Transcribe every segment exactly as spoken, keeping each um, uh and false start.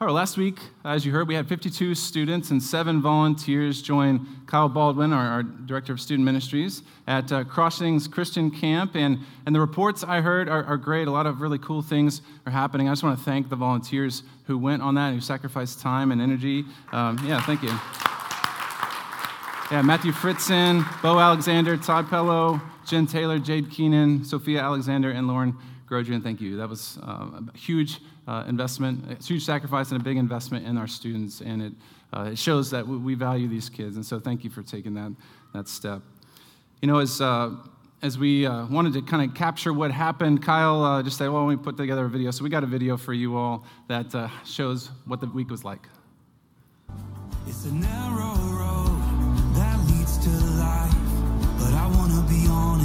All right, last week, as you heard, we had fifty-two students and seven volunteers join Kyle Baldwin, our, our Director of Student Ministries, at uh, Crossings Christian Camp. And, and the reports I heard are, are great. A lot of really cool things are happening. I just want to thank the volunteers who went on that, who sacrificed time and energy. Um, yeah, thank you. Yeah, Matthew Fritzen, Bo Alexander, Todd Pello, Jen Taylor, Jade Keenan, Sophia Alexander, and Lauren Grodrian. Thank you. That was uh, a huge uh, investment, a huge sacrifice, and a big investment in our students. And it uh, it shows that we value these kids. And so, thank you for taking that that step. You know, as uh, as we uh, wanted to kind of capture what happened, Kyle uh, just said, "Well, we put together a video." So we got a video for you all that uh, shows what the week was like. It's a narrow road that leads to life, but I want to be on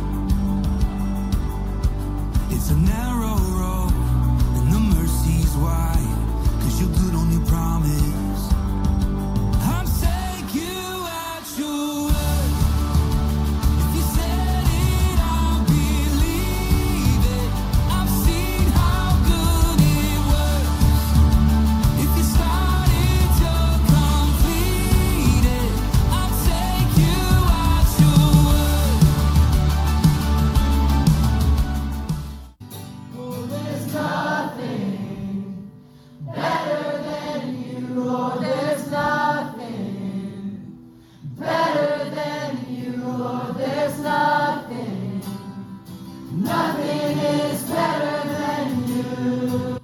it. It's a narrow road, and the mercy's wide, 'cause you're good on your promise. I'm take you at your word. If you said it, I'll believe it. I've seen how good it works. If you started to complete it, I'll take you at your word. Oh, there's nothing better than you. Oh, there's nothing better than you. Oh, there's nothing. Nothing is better than you.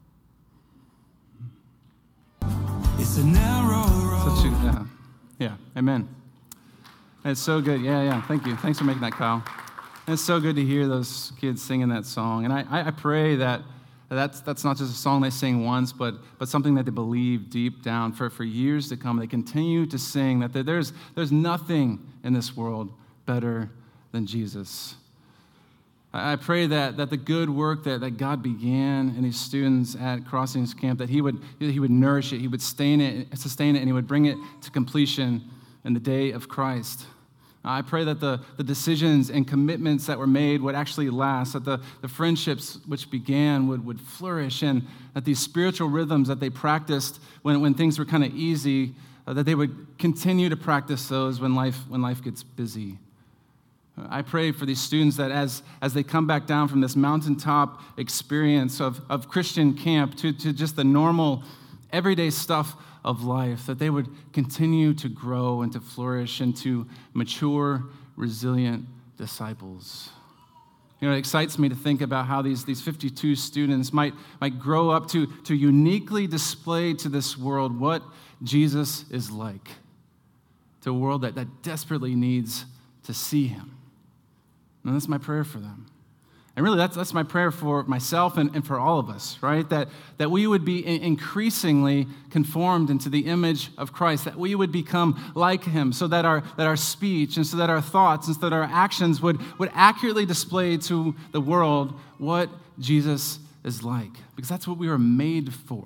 It's a narrow road. Such a, yeah, yeah, amen. It's so good. Yeah, yeah. Thank you. Thanks for making that, Kyle. And it's so good to hear those kids singing that song. And I, I pray that that's that's not just a song they sing once, but but something that they believe deep down for, for years to come. They continue to sing that there- there's there's nothing in this world better than Jesus. I I pray that that the good work that, that God began in these students at Crossings Camp, that he would he would nourish it, he would sustain it, sustain it, and he would bring it to completion in the day of Christ. I pray that the, the decisions and commitments that were made would actually last, that the, the friendships which began would, would flourish, and that these spiritual rhythms that they practiced when, when things were kind of easy, uh, that they would continue to practice those when life when life gets busy. I pray for these students that as, as they come back down from this mountaintop experience of, of Christian camp to, to just the normal, everyday stuff of life, that they would continue to grow and to flourish into mature, resilient disciples. You know, it excites me to think about how these, these fifty-two students might, might grow up to, to uniquely display to this world what Jesus is like, to a world that, that desperately needs to see him. And that's my prayer for them. And really, that's that's my prayer for myself and, and for all of us, right? That, that we would be increasingly conformed into the image of Christ, that we would become like him, so that our that our speech and so that our thoughts and so that our actions would, would accurately display to the world what Jesus is like, because that's what we were made for.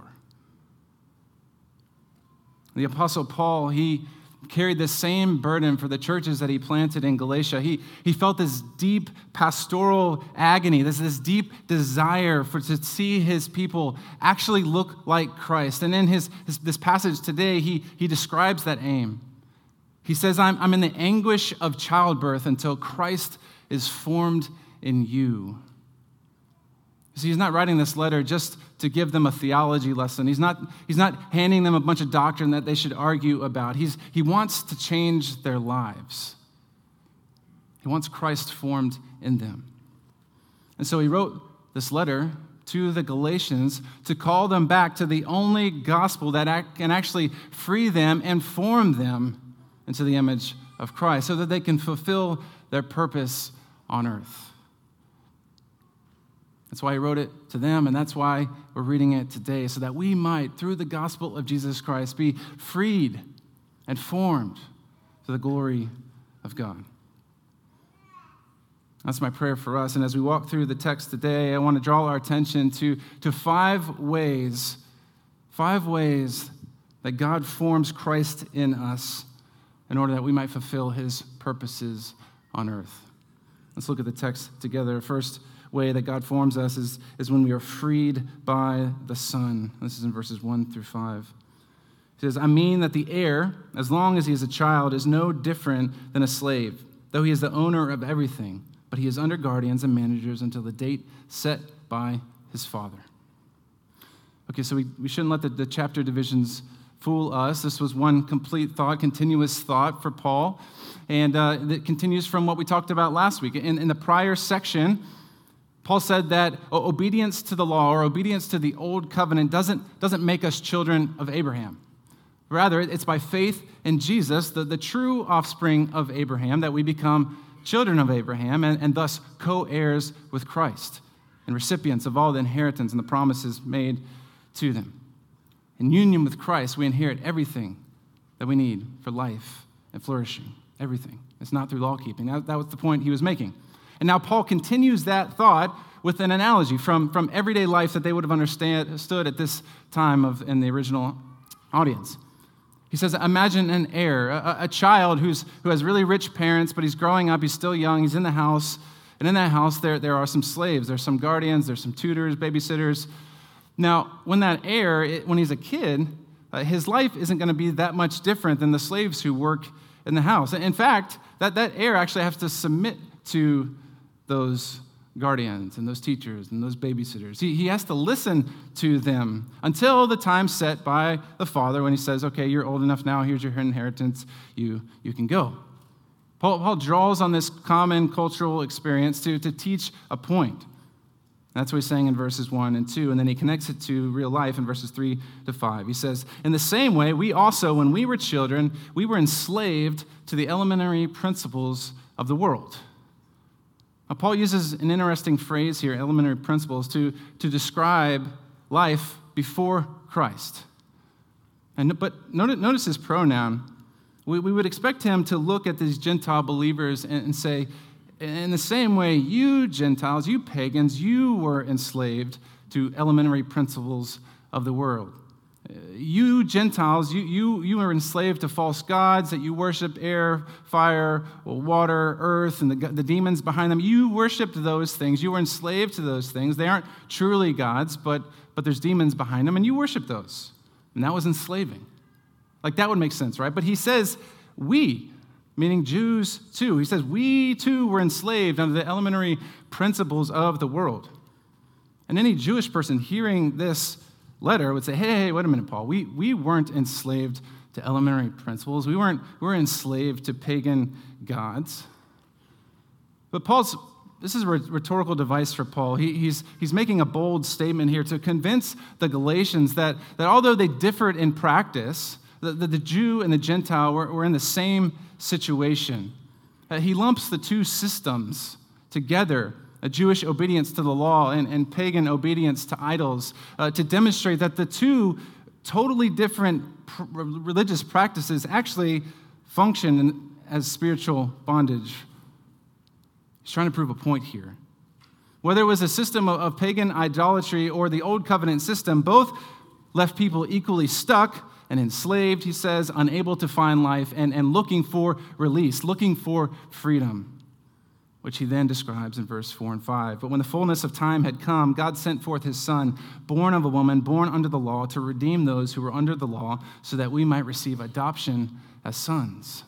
The Apostle Paul, he carried the same burden for the churches that he planted in Galatia. He, he felt this deep pastoral agony, this, this deep desire for to see his people actually look like Christ. And in his, his this passage today, he, he describes that aim. He says, I'm, I'm in the anguish of childbirth until Christ is formed in you. See, he's not writing this letter just to give them a theology lesson. He's not, he's not handing them a bunch of doctrine that they should argue about. He's, he wants to change their lives. He wants Christ formed in them. And so he wrote this letter to the Galatians to call them back to the only gospel that act, can actually free them and form them into the image of Christ so that they can fulfill their purpose on earth. That's why he wrote it to them, and that's why we're reading it today, so that we might, through the gospel of Jesus Christ, be freed and formed to the glory of God. That's my prayer for us. And as we walk through the text today, I want to draw our attention to, to five ways, five ways that God forms Christ in us in order that we might fulfill his purposes on earth. Let's look at the text together. First, way that God forms us is, is when we are freed by the Son. This is in verses one through five. He says, I mean that the heir, as long as he is a child, is no different than a slave, though he is the owner of everything, but he is under guardians and managers until the date set by his father. Okay, so we, we shouldn't let the, the chapter divisions fool us. This was one complete thought, continuous thought for Paul, and uh, it continues from what we talked about last week. In, in the prior section, Paul said that obedience to the law or obedience to the old covenant doesn't, doesn't make us children of Abraham. Rather, it's by faith in Jesus, the, the true offspring of Abraham, that we become children of Abraham and, and thus co-heirs with Christ and recipients of all the inheritance and the promises made to them. In union with Christ, we inherit everything that we need for life and flourishing. Everything. It's not through law keeping. That, that was the point he was making. And now Paul continues that thought with an analogy from, from everyday life that they would have understood at this time of in the original audience. He says, imagine an heir, a, a child who's who has really rich parents, but he's growing up, he's still young, he's in the house, and in that house there, there are some slaves, there's some guardians, there's some tutors, babysitters. Now, when that heir, it, when he's a kid, uh, his life isn't going to be that much different than the slaves who work in the house. In fact, that, that heir actually has to submit to those guardians and those teachers and those babysitters. He, he has to listen to them until the time set by the father when he says, okay, you're old enough now, here's your inheritance, you, you can go. Paul, Paul draws on this common cultural experience to, to teach a point. That's what he's saying in verses one and two, and then he connects it to real life in verses three to five. He says, in the same way, we also, when we were children, we were enslaved to the elementary principles of the world. Now, Paul uses an interesting phrase here, elementary principles, to, to describe life before Christ. And, but notice, notice his pronoun. We, we would expect him to look at these Gentile believers and, and say, in the same way, you Gentiles, you pagans, you were enslaved to elementary principles of the world. You Gentiles, you, you, you were enslaved to false gods that you worshiped, air, fire, water, earth, and the, the demons behind them. You worshiped those things. You were enslaved to those things. They aren't truly gods, but, but there's demons behind them, and you worship those. And that was enslaving. Like, that would make sense, right? But he says, we, meaning Jews too. He says, we too were enslaved under the elementary principles of the world. And any Jewish person hearing this letter would say, hey, hey, wait a minute, Paul. We, we weren't enslaved to elementary principles. We weren't we were enslaved to pagan gods. But Paul's, this is a rhetorical device for Paul. He, he's, he's making a bold statement here to convince the Galatians that, that although they differed in practice, the, the, the Jew and the Gentile were, were in the same situation. Uh, he lumps the two systems together, a Jewish obedience to the law and, and pagan obedience to idols, uh, to demonstrate that the two totally different pr- religious practices actually function in, as spiritual bondage. He's trying to prove a point here. Whether it was a system of, of pagan idolatry or the old covenant system, both left people equally stuck and enslaved, he says, unable to find life and, and looking for release, looking for freedom, which he then describes in verse four and five. But when the fullness of time had come, God sent forth his Son, born of a woman, born under the law, to redeem those who were under the law, so that we might receive adoption as sons.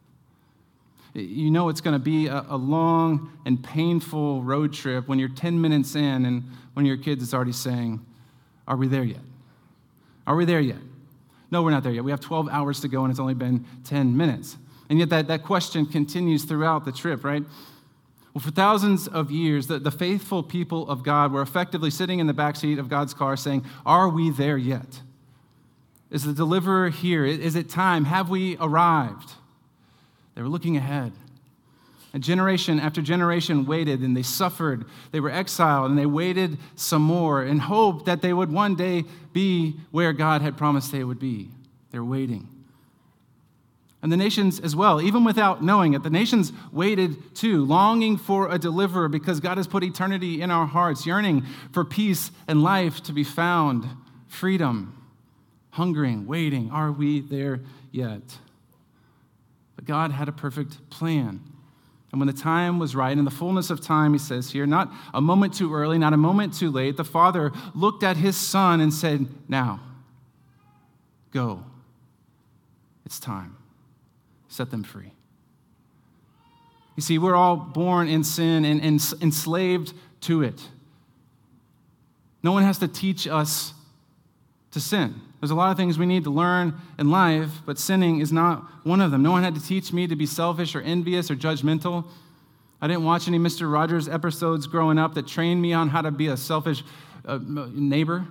You know it's going to be a, a long and painful road trip when you're ten minutes in and when your kid is already saying, are we there yet? Are we there yet? No, we're not there yet. We have twelve hours to go, and it's only been ten minutes. And yet that, that question continues throughout the trip, right? Well, for thousands of years, the, the faithful people of God were effectively sitting in the backseat of God's car saying, are we there yet? Is the deliverer here? Is it time? Have we arrived? They were looking ahead. And generation after generation waited, and they suffered. They were exiled, and they waited some more in hope that they would one day be where God had promised they would be. They're waiting. And the nations as well, even without knowing it, the nations waited too, longing for a deliverer because God has put eternity in our hearts, yearning for peace and life to be found, freedom, hungering, waiting. Are we there yet? But God had a perfect plan. And when the time was right, in the fullness of time, he says here, not a moment too early, not a moment too late, the Father looked at his Son and said, now, go. It's time. Set them free. You see, we're all born in sin and, and enslaved to it. No one has to teach us to sin. There's a lot of things we need to learn in life, but sinning is not one of them. No one had to teach me to be selfish or envious or judgmental. I didn't watch any Mister Rogers episodes growing up that trained me on how to be a selfish uh, neighbor.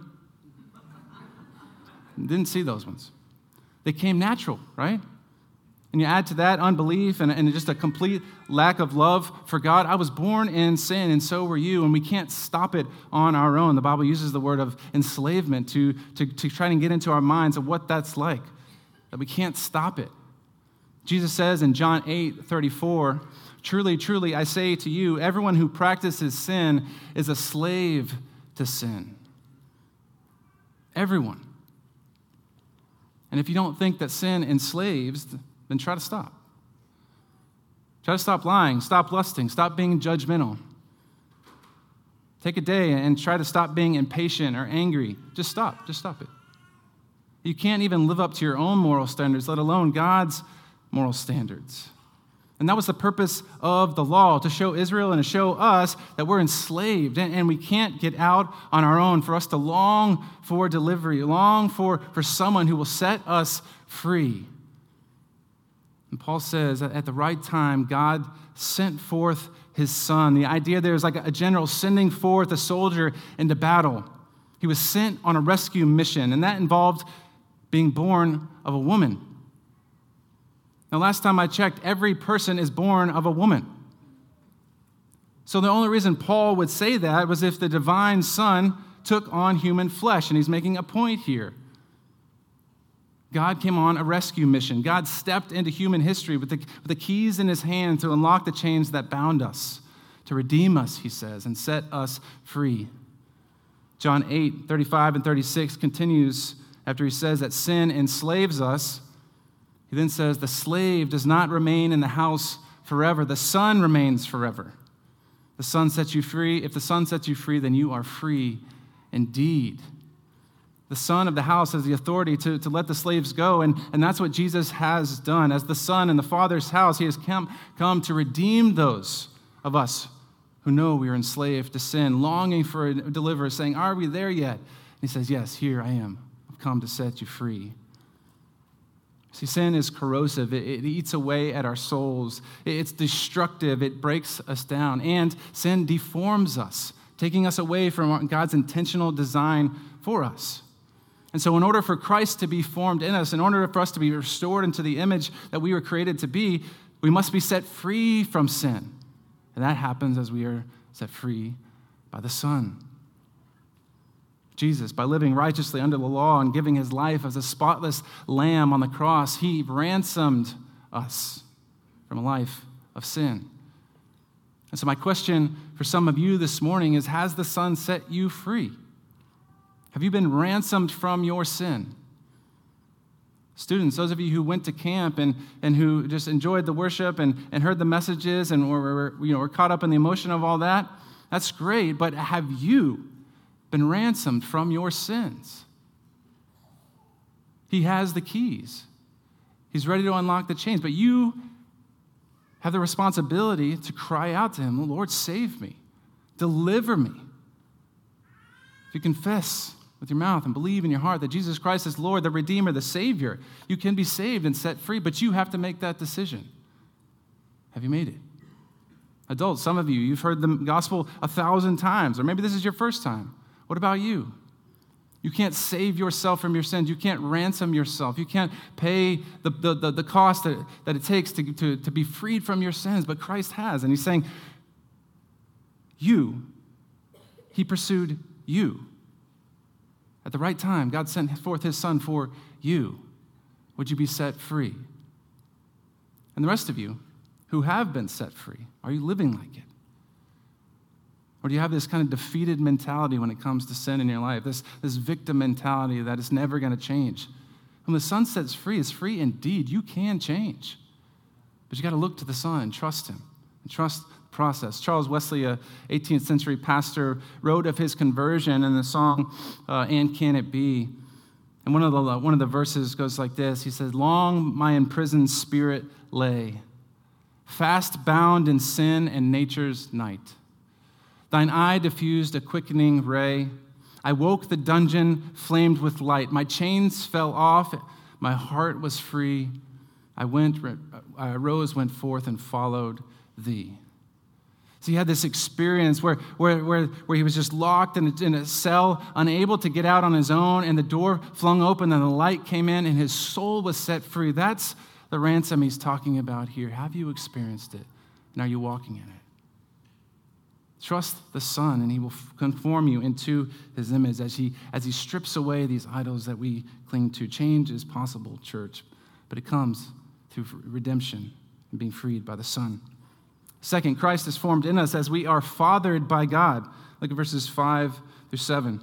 Didn't see those ones. They came natural, right? And you add to that unbelief and, and just a complete lack of love for God. I was born in sin, and so were you, and we can't stop it on our own. The Bible uses the word of enslavement to, to, to try and get into our minds of what that's like, that we can't stop it. Jesus says in John eight thirty-four, truly, truly, I say to you, everyone who practices sin is a slave to sin. Everyone. And if you don't think that sin enslaves, then try to stop. Try to stop lying, stop lusting, stop being judgmental. Take a day and try to stop being impatient or angry. Just stop, just stop it. You can't even live up to your own moral standards, let alone God's moral standards. And that was the purpose of the law, to show Israel and to show us that we're enslaved and, and we can't get out on our own, for us to long for delivery, long for, for someone who will set us free. And Paul says that at the right time, God sent forth his Son. The idea there is like a general sending forth a soldier into battle. He was sent on a rescue mission, and that involved being born of a woman. Now, last time I checked, every person is born of a woman. So the only reason Paul would say that was if the divine Son took on human flesh, and he's making a point here. God came on a rescue mission. God stepped into human history with the, with the keys in his hand to unlock the chains that bound us, to redeem us, he says, and set us free. John eight, thirty-five and thirty-six continues after he says that sin enslaves us. He then says, the slave does not remain in the house forever. The Son remains forever. The Son sets you free. If the Son sets you free, then you are free indeed. The son of the house has the authority to, to let the slaves go, and, and that's what Jesus has done. As the Son in the Father's house, he has come, come to redeem those of us who know we are enslaved to sin, longing for a deliverer, saying, are we there yet? And he says, yes, here I am. I've come to set you free. See, sin is corrosive. It, it eats away at our souls. It, it's destructive. It breaks us down. And sin deforms us, taking us away from God's intentional design for us. And so in order for Christ to be formed in us, in order for us to be restored into the image that we were created to be, we must be set free from sin. And that happens as we are set free by the Son. Jesus, by living righteously under the law and giving his life as a spotless lamb on the cross, he ransomed us from a life of sin. And so my question for some of you this morning is, has the Son set you free? Have you been ransomed from your sin? Students, those of you who went to camp and, and who just enjoyed the worship and, and heard the messages and were, were, you know, were caught up in the emotion of all that, that's great, but have you been ransomed from your sins? He has the keys. He's ready to unlock the chains, but you have the responsibility to cry out to him, Lord, save me, deliver me. If you confess with your mouth and believe in your heart that Jesus Christ is Lord, the Redeemer, the Savior, you can be saved and set free, but you have to make that decision. Have you made it? Adults, some of you, you've heard the gospel a thousand times, or maybe this is your first time. What about you? You can't save yourself from your sins. You can't ransom yourself. You can't pay the, the, the, the cost that, that it takes to, to, to be freed from your sins, but Christ has. And he's saying, you, he pursued you. At the right time, God sent forth his Son for you. Would you be set free? And the rest of you who have been set free, are you living like it? Or do you have this kind of defeated mentality when it comes to sin in your life, this, this victim mentality that is never going to change? When the Son sets free, is free indeed. You can change. But you got to look to the Son and trust him. And trust the process. Charles Wesley, a eighteenth century pastor, wrote of his conversion in the song, uh, And Can It Be? And one of the one of the verses goes like this. He says, "Long my imprisoned spirit lay, fast bound in sin and nature's night. Thine eye diffused a quickening ray. I woke, the dungeon flamed with light. My chains fell off, my heart was free. I went, I rose, went forth, and followed thee." So he had this experience where, where, where, where he was just locked in a, in a cell, unable to get out on his own, and the door flung open, and the light came in, and his soul was set free. That's the ransom he's talking about here. Have you experienced it? And are you walking in it? Trust the Son, and he will conform you into his image as he, as he strips away these idols that we cling to. Change is possible, church, but it comes through redemption and being freed by the Son. Second, Christ is formed in us as we are fathered by God. Look at verses five through seven.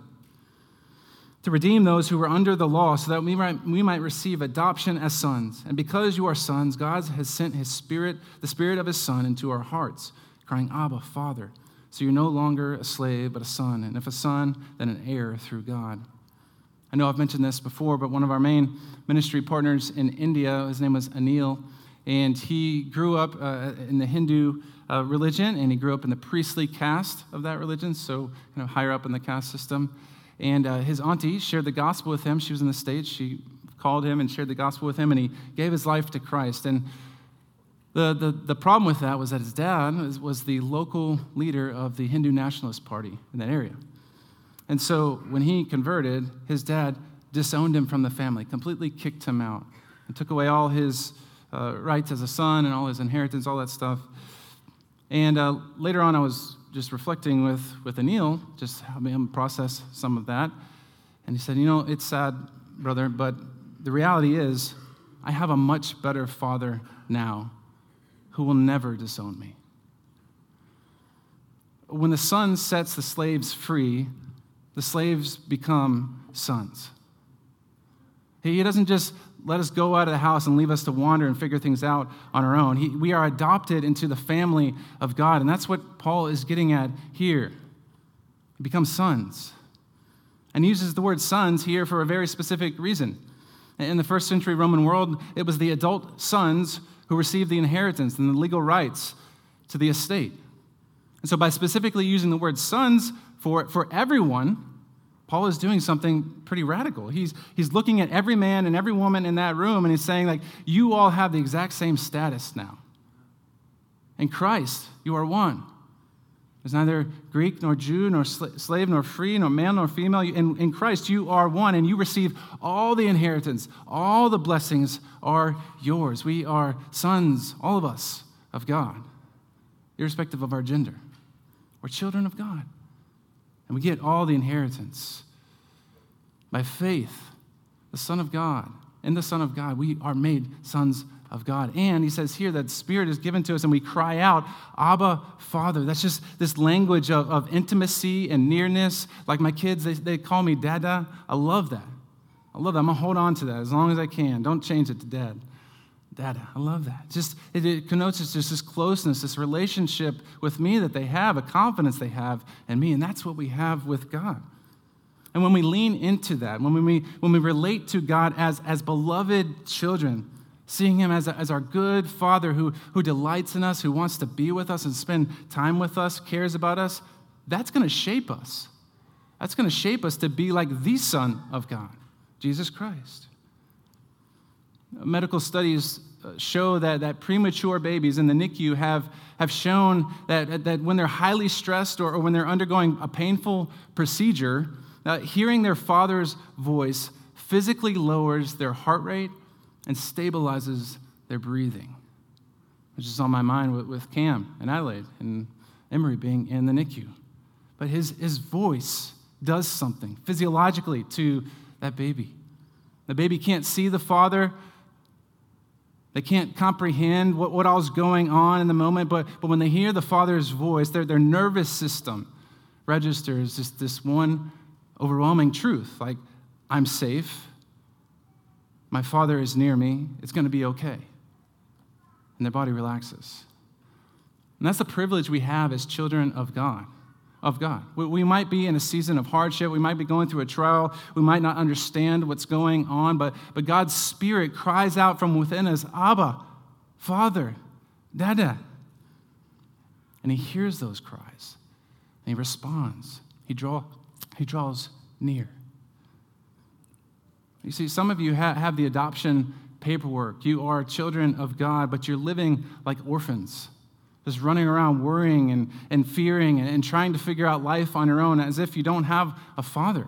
To redeem those who were under the law so that we might, we might receive adoption as sons. And because you are sons, God has sent his Spirit, the Spirit of his Son, into our hearts, crying, Abba, Father. So you're no longer a slave, but a son. And if a son, then an heir through God. I know I've mentioned this before, but one of our main ministry partners in India, his name was Anil, and he grew up uh, in the Hindu uh, religion, and he grew up in the priestly caste of that religion, so kind of higher up in the caste system. And uh, his auntie shared the gospel with him. She was in the States. She called him and shared the gospel with him, and he gave his life to Christ. And the, the, the problem with that was that his dad was, was the local leader of the Hindu Nationalist Party in that area. And so when he converted, his dad disowned him from the family, completely kicked him out, and took away all his uh, rights as a son and all his inheritance, all that stuff. And uh, later on, I was just reflecting with, with Anil, just helping him process some of that. And he said, you know, it's sad, brother, but the reality is I have a much better father now who will never disown me. When the son sets the slaves free, the slaves become sons. He doesn't just let us go out of the house and leave us to wander and figure things out on our own. He, we are adopted into the family of God, and that's what Paul is getting at here. We become sons. And he uses the word sons here for a very specific reason. In the first century Roman world, it was the adult sons who received the inheritance and the legal rights to the estate. And so by specifically using the word sons for, for everyone, Paul is doing something pretty radical. He's, he's looking at every man and every woman in that room, and he's saying, like, you all have the exact same status now. In Christ, you are one. There's neither Greek nor Jew nor slave nor free nor male nor female. In, in Christ, you are one, and you receive all the inheritance. All the blessings are yours. We are sons, all of us, of God, irrespective of our gender. We're children of God. And we get all the inheritance. By faith, the Son of God, in the Son of God, we are made sons of God. And he says here that Spirit is given to us and we cry out, Abba, Father. That's just this language of, of intimacy and nearness. Like my kids, they, they call me Dada. I love that. I love that. I'm going to hold on to that as long as I can. Don't change it to Dad. Dada. I love that. Just it, it connotes just this closeness, this relationship with me that they have, a confidence they have in me. And that's what we have with God. And when we lean into that, when we when we relate to God as, as beloved children, seeing him as, a, as our good Father who, who delights in us, who wants to be with us and spend time with us, cares about us, that's going to shape us. That's going to shape us to be like the Son of God, Jesus Christ. Medical studies show that, that premature babies in the N I C U have, have shown that, that when they're highly stressed or, or when they're undergoing a painful procedure, uh, hearing their father's voice physically lowers their heart rate and stabilizes their breathing, which is on my mind with, with Cam and Adelaide and Emery being in the N I C U. But his, his voice does something physiologically to that baby. The baby can't see the father. They can't comprehend what, what all's going on in the moment, but, but when they hear the father's voice, their, their nervous system registers just this one overwhelming truth, like, I'm safe. My Father is near me. It's going to be okay. And their body relaxes. And that's the privilege we have as children of God. Of God. We, we might be in a season of hardship. We might be going through a trial. We might not understand what's going on, but, but God's Spirit cries out from within us, Abba, Father, Dada. And he hears those cries, and he responds. He, draw, he draws near. You see, some of you ha- have the adoption paperwork. You are children of God, but you're living like orphans, just running around worrying and, and fearing and, and trying to figure out life on your own as if you don't have a father.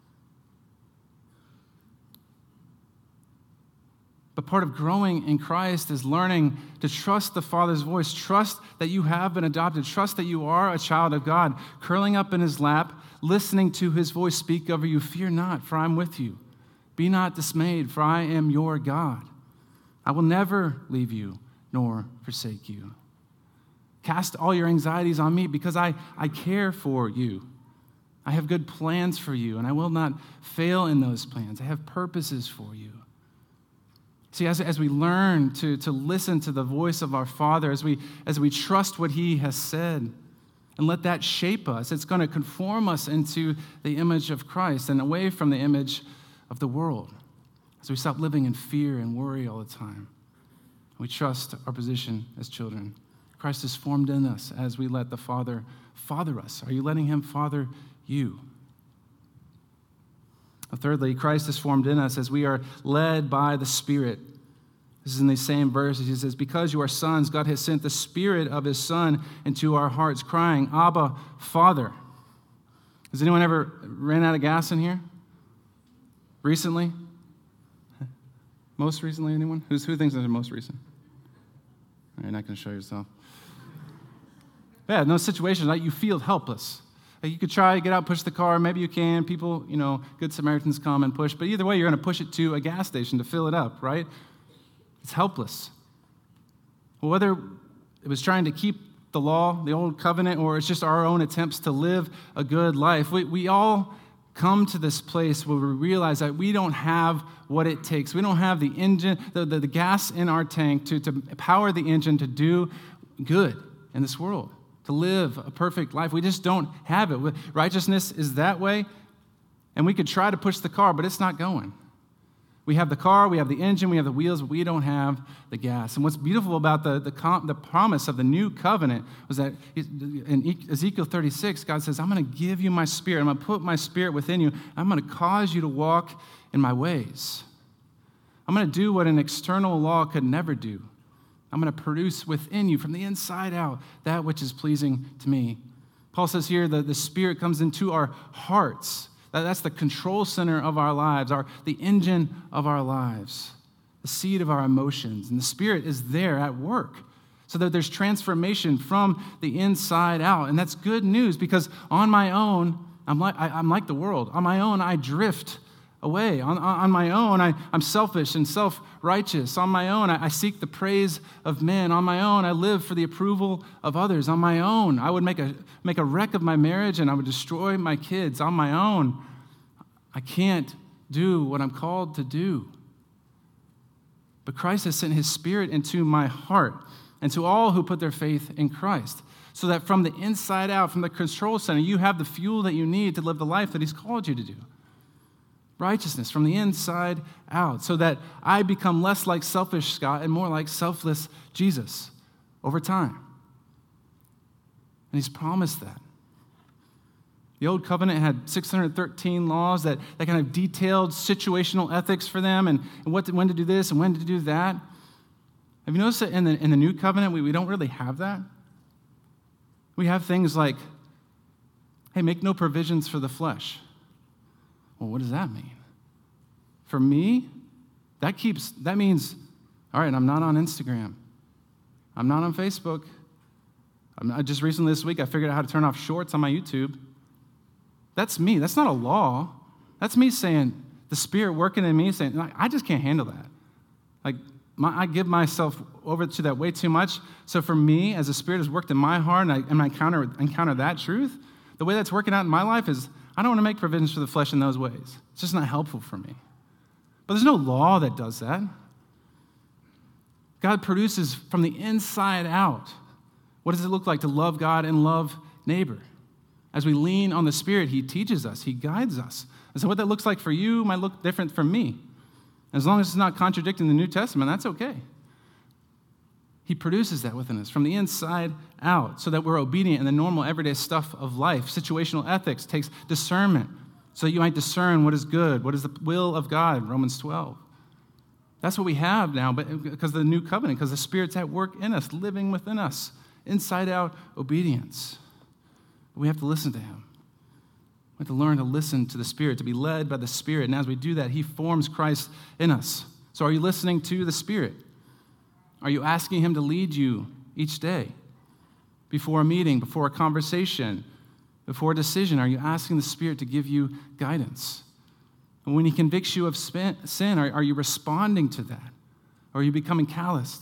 But part of growing in Christ is learning to trust the Father's voice, trust that you have been adopted, trust that you are a child of God, curling up in his lap, listening to his voice speak over you. Fear not, for I'm with you. Be not dismayed, for I am your God. I will never leave you nor forsake you. Cast all your anxieties on me because I, I care for you. I have good plans for you, and I will not fail in those plans. I have purposes for you. See, as, as we learn to, to listen to the voice of our Father, as we, as we trust what he has said, and let that shape us, it's going to conform us into the image of Christ and away from the image of the world. As we stop living in fear and worry all the time, we trust our position as children. Christ is formed in us as we let the Father father us. Are you letting him father you? Thirdly, Christ is formed in us as we are led by the Spirit. This is in these same verses. He says, because you are sons, God has sent the Spirit of his Son into our hearts, crying, Abba, Father. Has anyone ever ran out of gas in here? Recently? Most recently, anyone? Who's, who thinks they're most recent? All right, you're not going to show yourself. Yeah, in those situations, like, you feel helpless. Like, you could try to get out, push the car. Maybe you can. People, you know, good Samaritans come and push. But either way, you're going to push it to a gas station to fill it up, right? It's helpless. Well, whether it was trying to keep the law, the old covenant, or it's just our own attempts to live a good life, we, we all come to this place where we realize that we don't have what it takes. We don't have the engine, the, the, the gas in our tank to, to power the engine to do good in this world, to live a perfect life. We just don't have it. Righteousness is that way, and we could try to push the car, but it's not going. We have the car, we have the engine, we have the wheels, but we don't have the gas. And what's beautiful about the, the, com- the promise of the new covenant was that in Ezekiel thirty-six, God says, I'm going to give you my Spirit. I'm going to put my Spirit within you. I'm going to cause you to walk in my ways. I'm going to do what an external law could never do. I'm going to produce within you from the inside out that which is pleasing to me. Paul says here that the Spirit comes into our hearts. That's the control center of our lives, our, the engine of our lives, the seed of our emotions. And the Spirit is there at work so that there's transformation from the inside out. And that's good news because on my own, I'm like, I, I'm like the world. On my own, I drift away. On, on my own, I, I'm selfish and self-righteous. On my own, I, I seek the praise of men. On my own, I live for the approval of others. On my own, I would make a, make a wreck of my marriage and I would destroy my kids. On my own, I can't do what I'm called to do. But Christ has sent his Spirit into my heart and to all who put their faith in Christ, so that from the inside out, from the control center, you have the fuel that you need to live the life that he's called you to do. Righteousness from the inside out, so that I become less like selfish Scott and more like selfless Jesus over time. And he's promised that. The old covenant had six hundred thirteen laws that, that kind of detailed situational ethics for them and, and what to, when to do this and when to do that. Have you noticed that in the, in the new covenant, we, we don't really have that? We have things like, hey, make no provisions for the flesh. Well, what does that mean? For me, that keeps, that means, all right, I'm not on Instagram. I'm not on Facebook. I'm not, just recently this week, I figured out how to turn off shorts on my YouTube. That's me. That's not a law. That's me saying, the Spirit working in me saying, I just can't handle that. Like, my, I give myself over to that way too much. So for me, as the Spirit has worked in my heart and I, and I encounter, encounter that truth, the way that's working out in my life is, I don't want to make provisions for the flesh in those ways. It's just not helpful for me. But there's no law that does that. God produces from the inside out What does it look like to love God and love neighbor? As we lean on the Spirit, he teaches us, he guides us. And so what that looks like for you might look different from me. As long as it's not contradicting the New Testament, that's okay. He produces that within us from the inside out so that we're obedient in the normal everyday stuff of life. Situational ethics takes discernment so that you might discern what is good, what is the will of God, Romans twelve. That's what we have now, but because of the new covenant, because the Spirit's at work in us, living within us, inside out obedience. We have to listen to him. We have to learn to listen to the Spirit, to be led by the Spirit. And as we do that, he forms Christ in us. So are you listening to the Spirit? Are you asking him to lead you each day? Before a meeting, before a conversation, before a decision, are you asking the Spirit to give you guidance? And when he convicts you of sin, are, are you responding to that? Or are you becoming calloused?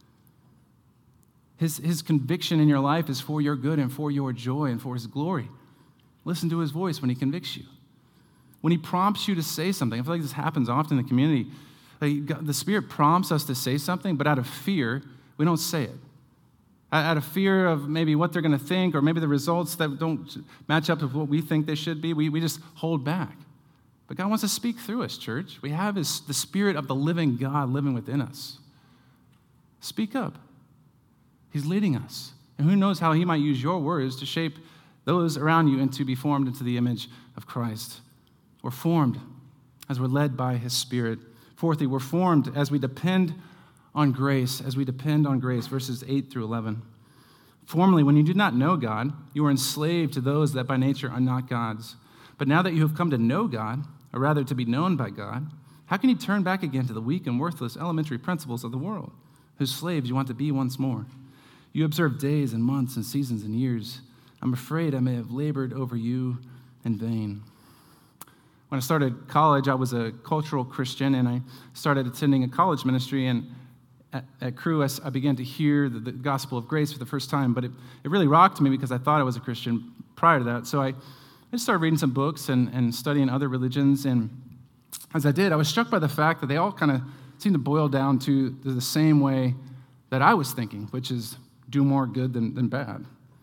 His, his conviction in your life is for your good and for your joy and for his glory. Listen to his voice when he convicts you. When he prompts you to say something, I feel like this happens often in the community. Like the Spirit prompts us to say something, but out of fear, we don't say it. Out of fear of maybe what they're going to think or maybe the results that don't match up with what we think they should be, we, we just hold back. But God wants to speak through us, church. We have his, the Spirit of the living God living within us. Speak up. He's leading us. And who knows how he might use your words to shape those around you and to be formed into the image of Christ. We're formed as we're led by his Spirit. Fourthly, we're formed as we depend on grace, as we depend on grace, verses eight through eleven. Formerly, when you did not know God, you were enslaved to those that by nature are not God's. But now that you have come to know God, or rather to be known by God, how can you turn back again to the weak and worthless elementary principles of the world, whose slaves you want to be once more? You observe days and months and seasons and years. I'm afraid I may have labored over you in vain. When I started college, I was a cultural Christian, and I started attending a college ministry, and at, at Cru, I, I began to hear the, the gospel of grace for the first time, but it, it really rocked me because I thought I was a Christian prior to that. So I, I started reading some books and, and studying other religions, and as I did, I was struck by the fact that they all kind of seemed to boil down to the same way that I was thinking, which is do more good than, than bad.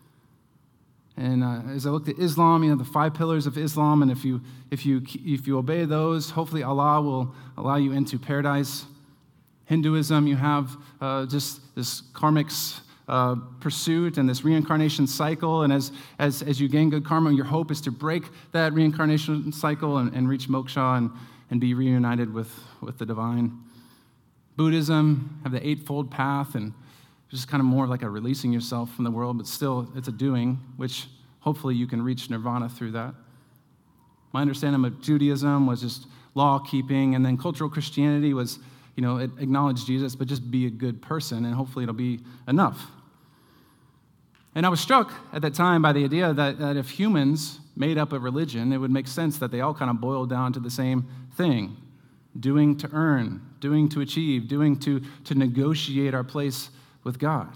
And uh, as I looked at Islam, you know, the five pillars of Islam, and if you if you if you obey those, hopefully Allah will allow you into paradise. Hinduism, you have uh, just this karmic uh, pursuit and this reincarnation cycle, and as as as you gain good karma, your hope is to break that reincarnation cycle and, and reach moksha and, and be reunited with, with the divine. Buddhism, have the Eightfold Path, and just kind of more like a releasing yourself from the world, but still it's a doing, which hopefully you can reach nirvana through that. My understanding of Judaism was just law-keeping, and then cultural Christianity was, you know, it acknowledged Jesus, but just be a good person, and hopefully it'll be enough. And I was struck at that time by the idea that, that if humans made up a religion, it would make sense that they all kind of boiled down to the same thing: doing to earn, doing to achieve, doing to, to negotiate our place with God.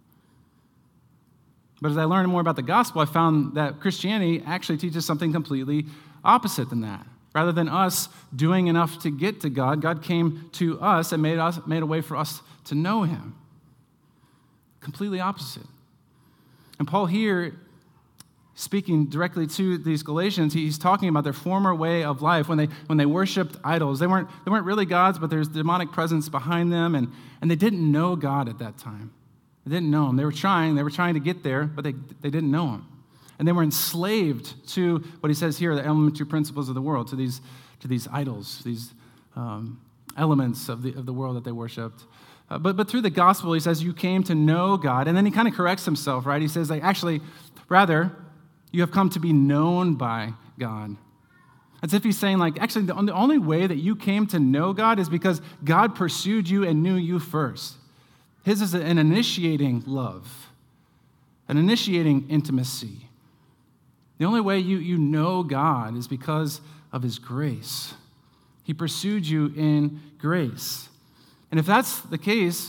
But as I learned more about the gospel, I found that Christianity actually teaches something completely opposite than that. Rather than us doing enough to get to God, God came to us and made us made a way for us to know him. Completely opposite. And Paul here, speaking directly to these Galatians, he's talking about their former way of life when they when they worshipped idols. They weren't they weren't really gods, but there's demonic presence behind them, and, and they didn't know God at that time. They didn't know him. They were trying, they were trying to get there, but they, they didn't know him. And they were enslaved to what he says here, the elementary principles of the world, to these to these idols, these um, elements of the of the world that they worshipped. Uh, but but through the gospel, he says, you came to know God. And then he kind of corrects himself, right? He says, like, actually, rather, you have come to be known by God. As if he's saying, like, actually, the, the only way that you came to know God is because God pursued you and knew you first. His is an initiating love, an initiating intimacy. The only way you, you know God is because of his grace. He pursued you in grace. And if that's the case,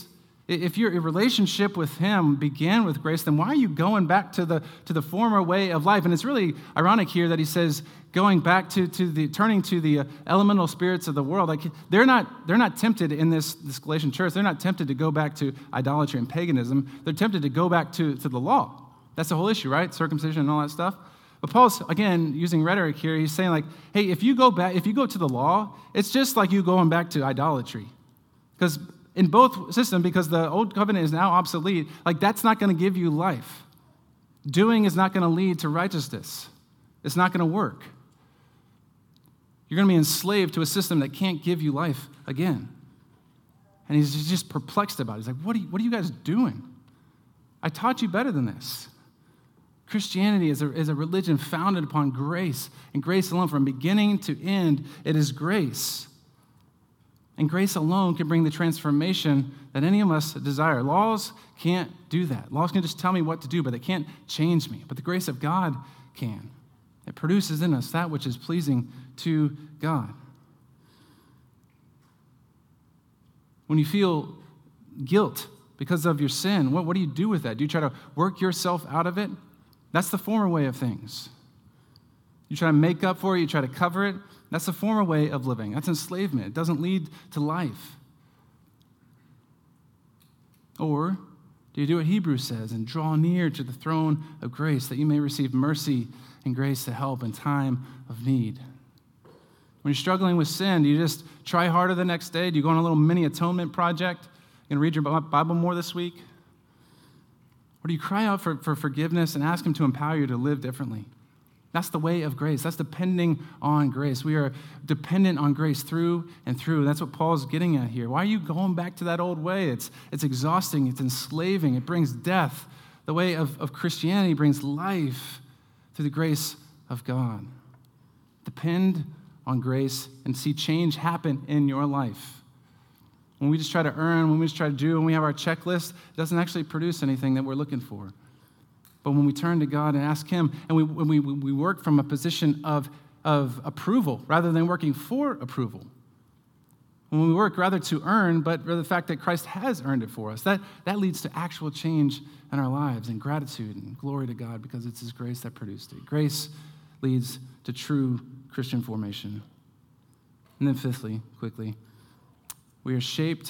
If your relationship with him began with grace, then why are you going back to the to the former way of life? And it's really ironic here that he says going back to, to the turning to the uh, elemental spirits of the world. Like they're not they're not tempted in this, this Galatian church. They're not tempted to go back to idolatry and paganism. They're tempted to go back to, to the law. That's the whole issue, right? Circumcision and all that stuff. But Paul's, again, using rhetoric here, he's saying like, hey, if you go back, if you go to the law, it's just like you going back to idolatry. Because in both systems, because the old covenant is now obsolete, like that's not going to give you life. Doing is not going to lead to righteousness. It's not going to work. You're going to be enslaved to a system that can't give you life again. And he's just perplexed about it. He's like, what are you, what are you guys doing? I taught you better than this. Christianity is a, is a religion founded upon grace, and grace alone. From beginning to end, it is grace. And grace alone can bring the transformation that any of us desire. Laws can't do that. Laws can just tell me what to do, but they can't change me. But the grace of God can. It produces in us that which is pleasing to God. When you feel guilt because of your sin, what, what do you do with that? Do you try to work yourself out of it? That's the former way of things. You try to make up for it, you try to cover it. That's the former way of living. That's enslavement. It doesn't lead to life. Or do you do what Hebrews says and draw near to the throne of grace that you may receive mercy and grace to help in time of need? When you're struggling with sin, do you just try harder the next day? Do you go on a little mini atonement project? You going to read your Bible more this week? Or do you cry out for, for forgiveness and ask him to empower you to live differently? That's the way of grace. That's depending on grace. We are dependent on grace through and through. That's what Paul's getting at here. Why are you going back to that old way? It's, it's exhausting. It's enslaving. It brings death. The way of, of Christianity brings life through the grace of God. Depend on grace and see change happen in your life. When we just try to earn, when we just try to do, when we have our checklist, it doesn't actually produce anything that we're looking for. But when we turn to God and ask him, and we, when we, we work from a position of, of approval rather than working for approval. When we work rather to earn, but rather the fact that Christ has earned it for us, that, that leads to actual change in our lives and gratitude and glory to God because it's his grace that produced it. Grace leads to true Christian formation. And then fifthly, quickly, we are shaped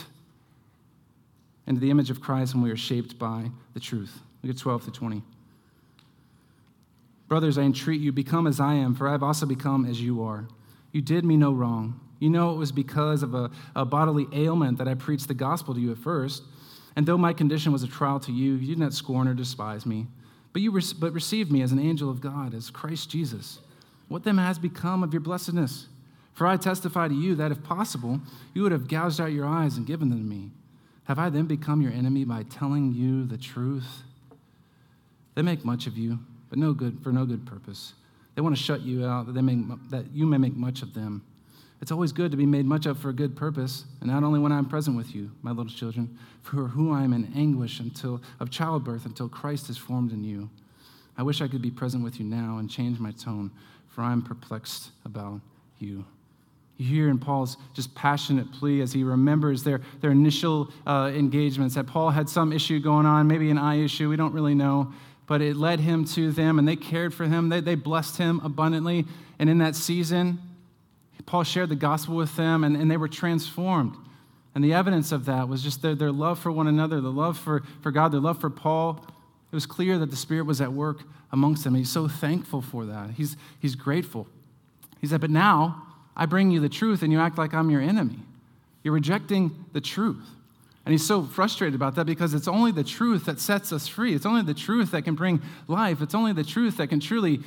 into the image of Christ when we are shaped by the truth. Look at twelve to twenty. Brothers, I entreat you, become as I am, for I have also become as you are. You did me no wrong. You know it was because of a, a bodily ailment that I preached the gospel to you at first. And though my condition was a trial to you, you did not scorn or despise me. But you re- but received me as an angel of God, as Christ Jesus. What then has become of your blessedness? For I testify to you that if possible, you would have gouged out your eyes and given them to me. Have I then become your enemy by telling you the truth? They make much of you, but no good for no good purpose. They want to shut you out, that they may, that you may make much of them. It's always good to be made much of for a good purpose, and not only when I am present with you, my little children, for whom I am in anguish until of childbirth until Christ is formed in you. I wish I could be present with you now and change my tone, for I am perplexed about you. You hear in Paul's just passionate plea as he remembers their, their initial uh, engagements that Paul had some issue going on, maybe an eye issue, we don't really know, but it led him to them, and they cared for him. They, they blessed him abundantly, and in that season, Paul shared the gospel with them, and, and they were transformed. And the evidence of that was just their, their love for one another, the love for, for God, their love for Paul. It was clear that the Spirit was at work amongst them. He's so thankful for that. He's, he's grateful. He said, but now I bring you the truth, and you act like I'm your enemy. You're rejecting the truth. And he's so frustrated about that because it's only the truth that sets us free. It's only the truth that can bring life. It's only the truth that can truly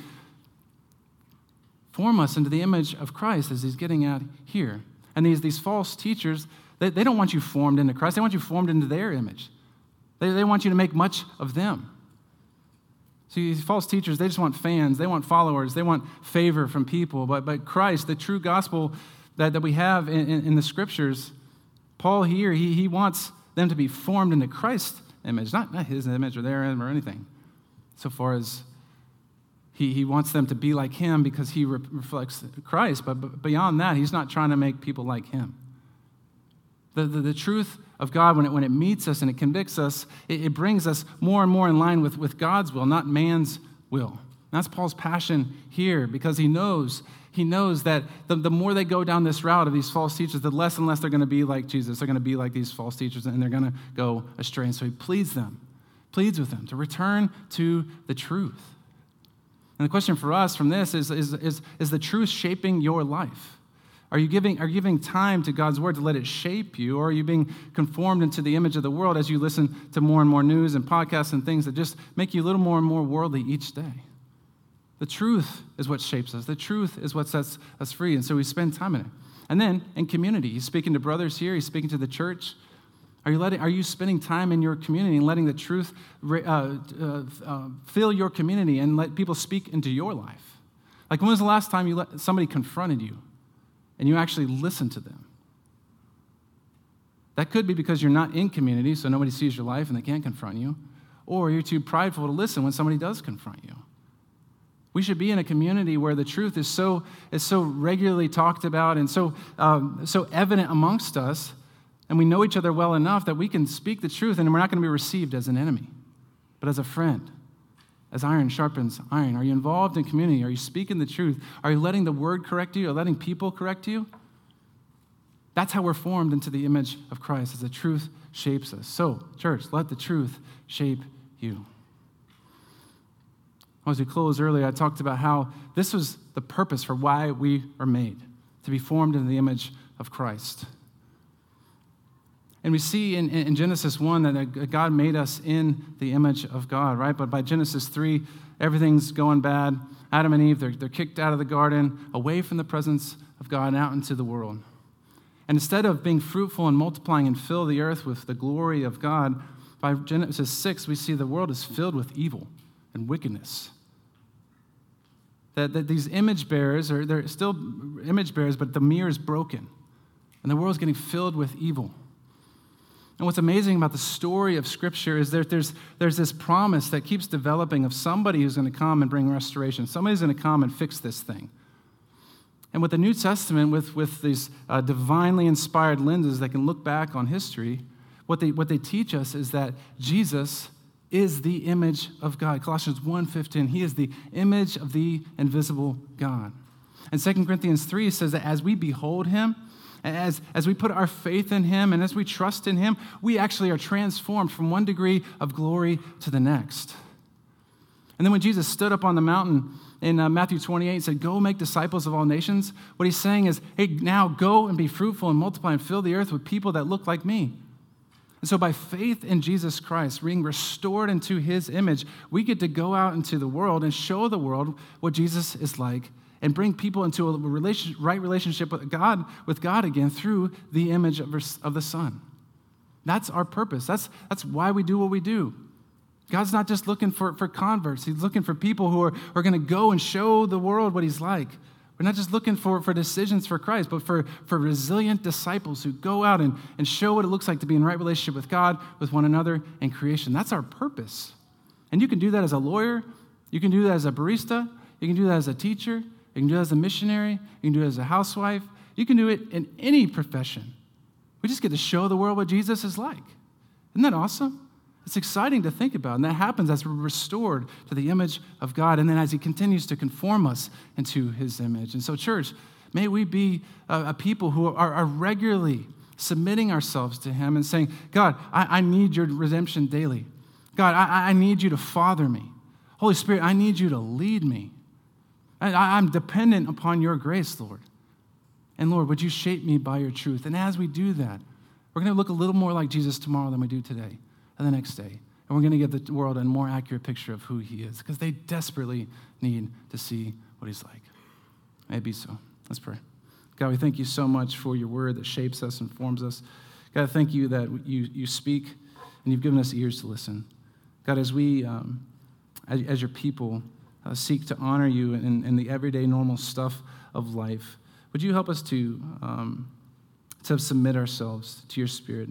form us into the image of Christ, as he's getting at here. And these, these false teachers, they, they don't want you formed into Christ. They want you formed into their image. They, they want you to make much of them. See, these false teachers, they just want fans. They want followers. They want favor from people. But, but Christ, the true gospel that, that we have in, in, in the scriptures, Paul here, he, he wants them to be formed into Christ's image, not, not his image or their image or anything, so far as he, he wants them to be like him because he re- reflects Christ. But, but beyond that, he's not trying to make people like him. The, the, the truth of God, when it, when it meets us and it convicts us, it, it brings us more and more in line with, with God's will, not man's will. And that's Paul's passion here, because he knows, he knows that the, the more they go down this route of these false teachers, the less and less they're going to be like Jesus. They're going to be like these false teachers, and they're going to go astray. And so he pleads them, pleads with them to return to the truth. And the question for us from this is, is, is, is the truth shaping your life? Are you giving, are you giving time to God's word to let it shape you, or are you being conformed into the image of the world as you listen to more and more news and podcasts and things that just make you a little more and more worldly each day? The truth is what shapes us. The truth is what sets us free, and so we spend time in it. And then in community, he's speaking to brothers here, he's speaking to the church. Are you letting? Are you spending time in your community and letting the truth uh, uh, uh, fill your community and let people speak into your life? Like, when was the last time you let somebody confronted you and you actually listened to them? That could be because you're not in community, so nobody sees your life and they can't confront you, or you're too prideful to listen when somebody does confront you. We should be in a community where the truth is so is so regularly talked about and so um, so evident amongst us, and we know each other well enough that we can speak the truth, and we're not going to be received as an enemy, but as a friend. As iron sharpens iron. Are you involved in community? Are you speaking the truth? Are you letting the word correct you? Or letting people correct you? That's how we're formed into the image of Christ, as the truth shapes us. So, church, let the truth shape you. As we closed earlier, I talked about how this was the purpose for why we are made, to be formed into the image of Christ. And we see in, in Genesis one that God made us in the image of God, right? But by Genesis three, everything's going bad. Adam and Eve, they're, they're kicked out of the garden, away from the presence of God, and out into the world. And instead of being fruitful and multiplying and fill the earth with the glory of God, by Genesis six, we see the world is filled with evil and wickedness. That, that these image bearers, are they're still image bearers, but the mirror is broken. And the world's getting filled with evil. And what's amazing about the story of Scripture is that there's, there's this promise that keeps developing of somebody who's going to come and bring restoration. Somebody's going to come and fix this thing. And with the New Testament, with, with these uh, divinely inspired lenses that can look back on history, what they, what they teach us is that Jesus is the image of God. Colossians one fifteen, he is the image of the invisible God. And Second Corinthians three says that as we behold him, As, as we put our faith in him and as we trust in him, we actually are transformed from one degree of glory to the next. And then when Jesus stood up on the mountain in uh, Matthew twenty-eight and said, go make disciples of all nations, what he's saying is, hey, now go and be fruitful and multiply and fill the earth with people that look like me. And so by faith in Jesus Christ, being restored into his image, we get to go out into the world and show the world what Jesus is like, and bring people into a relation, right relationship with God, with God again through the image of, of the Son. That's our purpose. That's, that's why we do what we do. God's not just looking for, for converts. He's looking for people who are, are going to go and show the world what he's like. We're not just looking for, for decisions for Christ, but for, for resilient disciples who go out and, and show what it looks like to be in right relationship with God, with one another, and creation. That's our purpose. And you can do that as a lawyer. You can do that as a barista. You can do that as a teacher. You can do it as a missionary. You can do it as a housewife. You can do it in any profession. We just get to show the world what Jesus is like. Isn't that awesome? It's exciting to think about, and that happens as we're restored to the image of God, and then as he continues to conform us into his image. And so, church, may we be a, a people who are, are regularly submitting ourselves to him and saying, God, I, I need your redemption daily. God, I, I need you to father me. Holy Spirit, I need you to lead me. I, I'm dependent upon your grace, Lord. And Lord, would you shape me by your truth? And as we do that, we're going to look a little more like Jesus tomorrow than we do today and the next day. And we're going to give the world a more accurate picture of who he is, because they desperately need to see what he's like. May it be so. Let's pray. God, we thank you so much for your word that shapes us and forms us. God, thank you that you, you speak and you've given us ears to listen. God, as we, um, as, as your people, uh, seek to honor you in, in the everyday normal stuff of life, would you help us to, um, to submit ourselves to your spirit?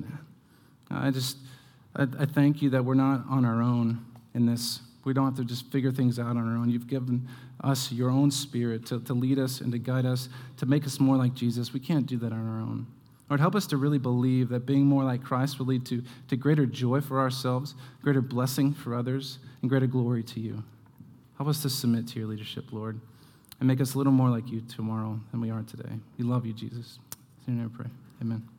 I just, I, I thank you that we're not on our own in this. We don't have to just figure things out on our own. You've given us your own spirit to, to lead us and to guide us, to make us more like Jesus. We can't do that on our own. Lord, help us to really believe that being more like Christ will lead to, to greater joy for ourselves, greater blessing for others, and greater glory to you. Help us to submit to your leadership, Lord, and make us a little more like you tomorrow than we are today. We love you, Jesus. In your name I pray. Amen.